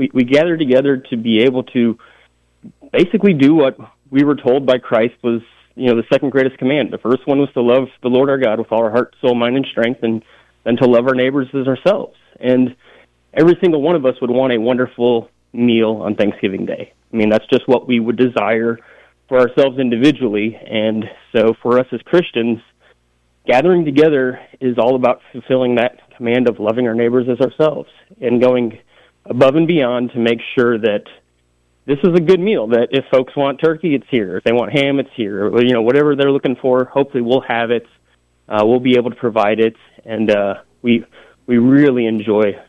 we gather together to be able to basically do what we were told by Christ was, the second greatest command. The first one was to love the Lord our God with all our heart, soul, mind, and strength, and then to love our neighbors as ourselves. And every single one of us would want a wonderful meal on Thanksgiving Day. I mean, that's just what we would desire for ourselves individually. And so for us as Christians, gathering together is all about fulfilling that command of loving our neighbors as ourselves and going above and beyond to make sure that this is a good meal, that if folks want turkey, it's here. If they want ham, it's here. Whatever they're looking for, hopefully we'll have it. We'll be able to provide it. And we really enjoy